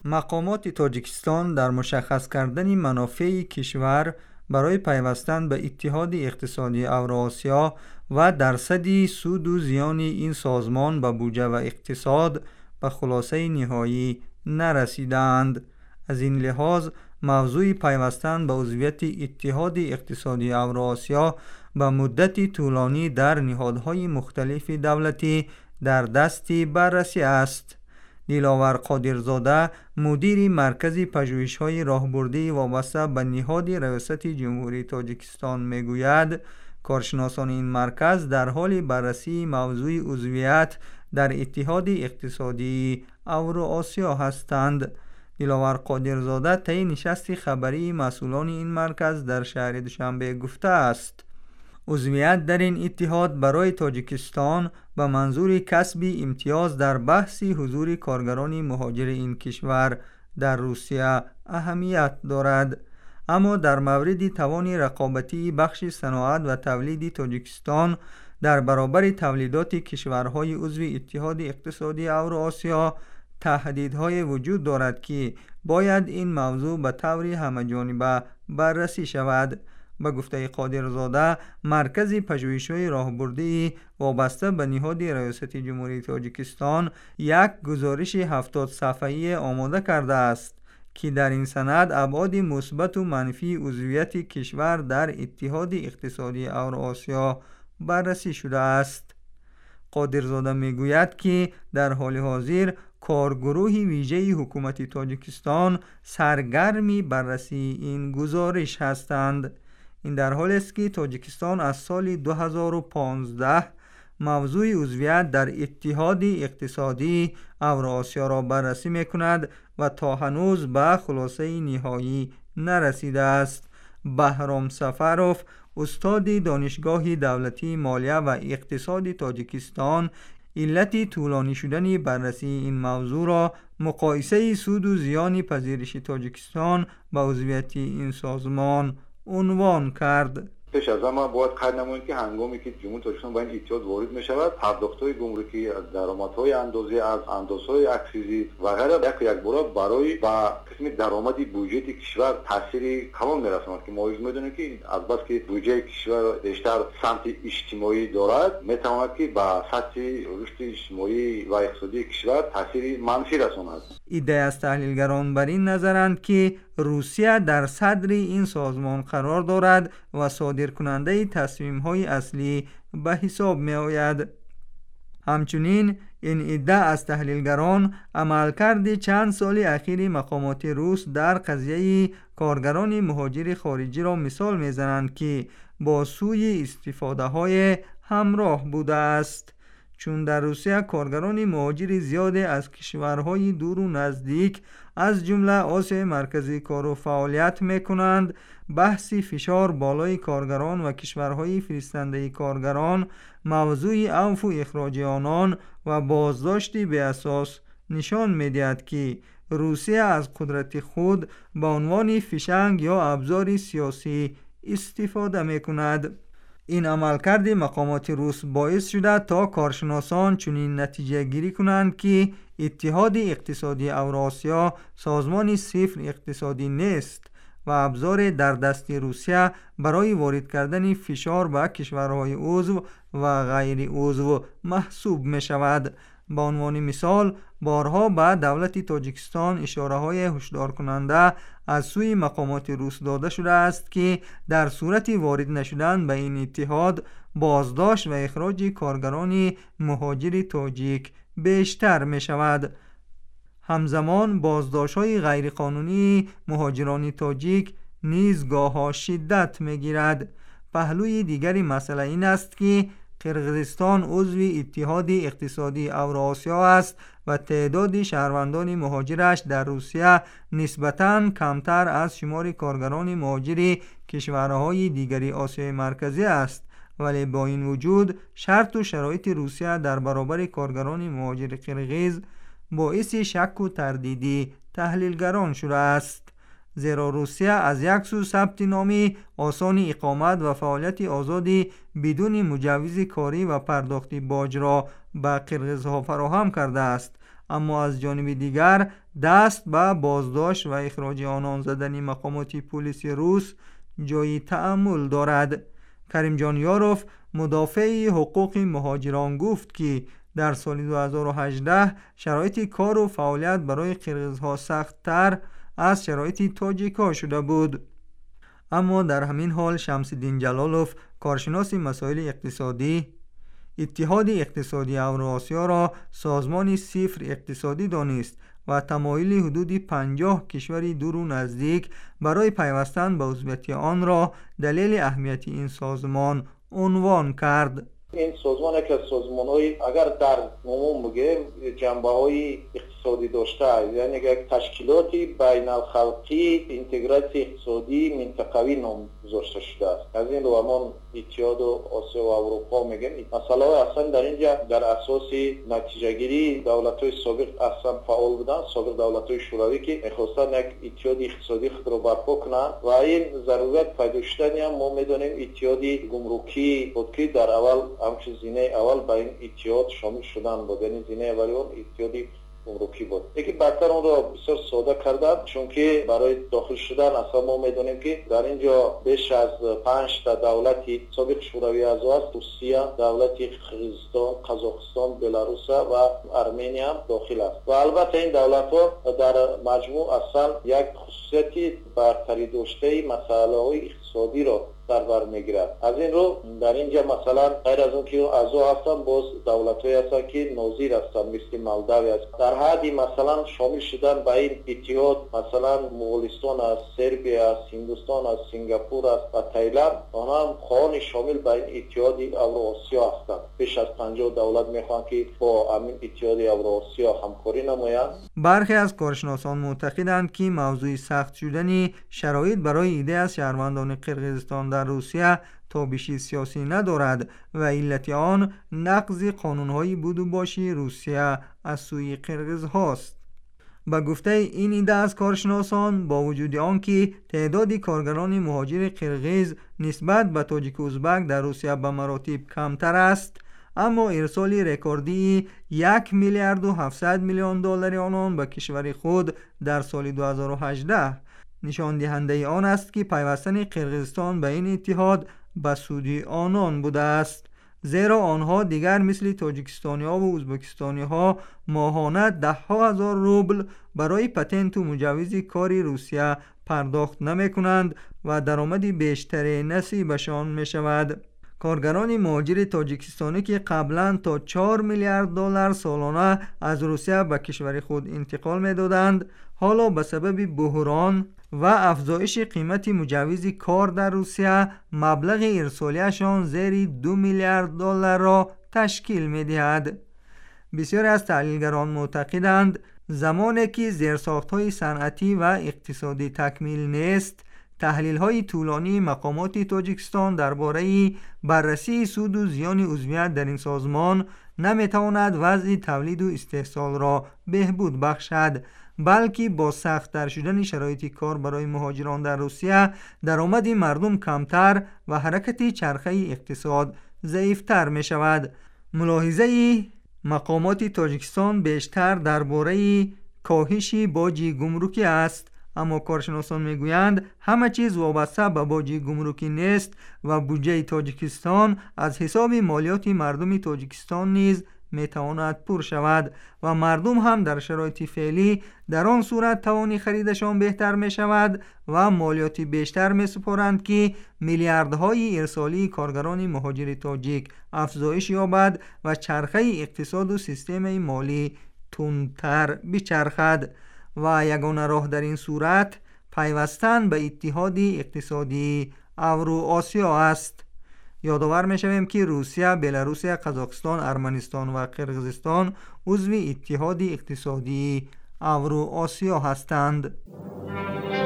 مقامات تاجیکستان در مشخص کردن منافع کشور برای پیوستن به اتحاد اقتصادی اوراسیا و درصدی سود و زیان این سازمان به بودجه و اقتصاد به خلاصه نهایی نرسیدند. از این لحاظ موضوع پیوستن به عضویت اتحاد اقتصادی اوراسیا به مدتی طولانی در نهادهای مختلف دولتی در دست بررسی است. دلاور قادرزاده مدیر مرکز پژوهش‌های راهبردی وابسته به نهاد ریاست جمهوری تاجیکستان میگوید کارشناسان این مرکز در حال بررسی موضوع عضویت در اتحاد اقتصادی اوراسیا هستند. دلاور قادرزاده طی نشست خبری مسئولان این مرکز در شهر دوشنبه گفته است عضویت در این اتحاد برای تاجیکستان به منظور کسب امتیاز در بحث حضور کارگران مهاجر این کشور در روسیه اهمیت دارد، اما در مورد توان رقابتی بخش صنعت و تولید تاجیکستان در برابر تولیدات کشورهای عضو اتحاد اقتصادی اوراسیا تهدیدهای وجود دارد که باید این موضوع به طور همه‌جانبه بررسی شود. به گفته قادرزاده مرکز پژوهش‌های راهبردی وابسته به نهاد ریاست جمهوری تاجیکستان یک گزارش 70 صفحه‌ای آماده کرده است که در این سند ابعاد مثبت و منفی عضویت کشور در اتحاد اقتصادی اوراسیا بررسی شده است. قادرزاده میگوید که در حال حاضر کارگروه ویژه حکومت تاجیکستان سرگرم بررسی این گزارش هستند. این در حالی است که تاجیکستان از سال 2015 موضوع عضویت در اتحاد اقتصادی اوراسیا را بررسی میکند و تا هنوز به خلاصه نهایی نرسیده است. بهرام سفروف استاد دانشگاه دولتی مالیه و اقتصاد تاجیکستان علت طولانی شدن بررسی این موضوع را مقایسه سود و زیان پذیرش تاجیکستان به عضویت این سازمان عنوان کرد. پیش از همه باید قید نماییم که هنگامی که جمهوری تاجیکستان به این اتحاد وارد می شود پرداخت‌های گمرکی از درآمدهای اندازه از اندازهای اکسیزی و غیره یک بار برای با قسم درآمد بودجه کشور تاثیر کلان می‌رساند که ما می‌دونیم که از بس که بودجه کشور بیشتر سمت اجتماعی دارد می‌تواند که با سطح رشد اجتماعی و اقتصادی کشور تاثیر منفی رساند. ایده از تحلیلگران بر این نظرند که روسیه در صدر این سازمان قرار دارد و صادر کننده تصمیم‌های اصلی به حساب می آید. همچنین این ایده از تحلیلگران عملکرد چند سال اخیر مقامات روس در قضیه کارگران مهاجر خارجی را مثال می‌زنند که با سوی استفاده‌های همراه بوده است. چون در روسیه کارگران مهاجر زیاد از کشورهای دور و نزدیک از جمله آسیای مرکزی کار و فعالیت میکنند، بحث فشار بالای کارگران و کشورهای فرستنده کارگران، موضوع عفو و اخراج آنان و بازداشت بی اساس نشان میدهد که روسیه از قدرت خود به عنوان فشنگ یا ابزار سیاسی استفاده میکند. این عملکرد مقامات روس باعث شده تا کارشناسان چنین نتیجه گیری کنند که اتحاد اقتصادی اوراسیا سازمان صفر اقتصادی نیست و ابزار در دست روسیه برای وارد کردن فشار به کشورهای عضو و غیر عضو محسوب می شود. به عنوان مثال بارها به دولت تاجیکستان اشاره‌های هشدار کننده از سوی مقامات روس داده شده است که در صورت وارد نشدن به این اتحاد بازداشت و اخراج کارگران مهاجر تاجیک بیشتر می شود. همزمان بازداشت‌های غیرقانونی مهاجران تاجیک نیز گاه‌ها شدت می گیرد. پهلوی دیگری مسئله این است که قرقیزستان عضو اتحاد اقتصادی اوراسیا است و تعداد شهروندان مهاجرش در روسیه نسبتاً کمتر از شمار کارگران مهاجر کشورهای دیگری آسیای مرکزی است، ولی با این وجود شرط و شرایط روسیه در برابر کارگران مهاجر قرقیز باعث شک و تردید تحلیلگران شده است. زیرا روسیه از یک سو ثبت نام آسان اقامت و فعالیت آزادی بدون مجوز کاری و پرداخت باج را به قرقیزها فراهم کرده است، اما از جانب دیگر دست به بازداشت و اخراج آنان زدن مقامات پلیس روس جای تأمل دارد. کریم جانیاروف مدافع حقوق مهاجران گفت که در سال 2018 شرایط کار و فعالیت برای قرغیزها سخت‌تر از شرایط تاجیک‌ها شده بود. اما در همین حال شمس‌الدین جلالوف کارشناس مسائل اقتصادی اتحاد اقتصادی اوراسیا را سازمان صفر اقتصادی دانست و تمایل حدود 50 کشور دور و نزدیک برای پیوستن به عضویت آن را دلیل اهمیت این سازمان عنوان کرد. این سازمان که سازمان‌های اگر در عموم بگیم جنبه‌های اقتصادی داشته، یعنی یک تشکیلاتی بین الخلقی اینتگراسیون اقتصادی منطقوی نام گذاشته شده است. از این رو همان اتحاد آسیا و اروپا میگیم. مسئله اصلا در اینجا در اساس نتیجه گیری دولت‌های سابق اصلا فعال بودن، سابق دولت‌های شوروی که می‌خواستن یک اتحاد اقتصادی خود را برپا کنند و این ضرورت پیدا شدن هم ما می‌دانیم اتحاد گمرکی بود که در اول همچون زینه اول به این اتحاد شامل شدن بود، یعنی زینه اولی اون اتحاد گمرکی بود. یکی بعدتر اون را بسیار ساده کردن، چون که برای داخل شدن اصلا ما میدونیم که در اینجا بیش از 5 تا دولتی سابق شوروی اعضا است: روسیه، دولت قرغیزستان، قزاقستان، بلاروس و ارمنیا هم داخل است. و البته این دولت‌ها در مجموع اصلا یک خصوصیتی برتری داشته مسائل اقتصادی را در بر میگیرد. از این رو در اینجا مثلا غیر از اون که اعضا هستن باز دولت‌های هستن که ناظر هستن، مثل مالداوی است. در حدی مثلا شامل شدن به این اتحاد مثلا مغولستان است، سربیا است، هندوستان است، سنگاپور است و تایلند، آنها هم خواهان شامل به این اتحاد اوراسیا هستند. بیش از 50 دولت میخوان که با همین اتحاد اوراسیا همکاری نمایند. برخی از کارشناسان معتقدند که موضوع سخت شدن شرایط برای ایده از شهروندان قرغیزستان در روسیه تابشی سیاسی ندارد و علت آن نقض قانون‌های بود و باشی روسیه از سوی قرغیز هاست. به گفته این ایده از کارشناسان، با وجود آنکه تعداد کارگران مهاجر قرغیز نسبت به تاجیک و ازبک در روسیه به مراتب کمتر است، اما ارسال رکوردی 1 میلیارد و 700 میلیون دلار آنان به کشور خود در سال 2018 نشان دهنده آن است که پیوستن قرغیزستان به این اتحاد به سود آنان بوده است، زیرا آنها دیگر مثل تاجیکستانی‌ها و ازبکستانی‌ها ماهانه 10,000 روبل برای پتنت و مجوز کاری روسیه پرداخت نمی‌کنند و درآمد بیشتری نصیبشان می‌شود. کارگران مهاجر تاجیکستانی که قبلا تا 4 میلیارد دلار سالانه از روسیه به کشور خود انتقال می‌دادند، حالا به سبب بحران و افزایش قیمت مجوز کار در روسیه مبلغ ارسالیشان زیر 2 میلیارد دلار را تشکیل می‌دهد. بسیاری از تحلیلگران معتقدند زمانی که زیرساخت‌های صنعتی و اقتصادی تکمیل نیست، تحلیل‌های طولانی مقامات تاجیکستان درباره بررسی سود و زیان عضویت در این سازمان نمی‌تواند وضع تولید و استحصال را بهبود بخشد، بلکه با سخت‌تر شدن شرایط کار برای مهاجران در روسیه درآمد مردم کمتر و حرکت چرخه اقتصاد ضعیف‌تر می‌شود. ملاحظه مقامات تاجیکستان بیشتر درباره کاهش باج گمرکی است، اما کارشناسان میگویند همه چیز وابسته به باج گمرکی نیست و بودجه تاجیکستان از حساب مالیات مردم تاجیکستان نیز میتواند پر شود و مردم هم در شرایط فعلی در آن صورت توان خریدشان بهتر می شود و مالیات بیشتر می سپارند که میلیاردهای ارسالی کارگران مهاجر تاجیک افزایش یابد و چرخه اقتصاد و سیستم مالی تندتر بچرخد و یگانه راه در این صورت پیوستن به اتحاد اقتصادی اوراسیا است. یادآور می‌شویم که روسیه، بلاروس، قزاقستان، ارمنستان و قرغیزستان عضو اتحاد اقتصادی اوراسیا هستند.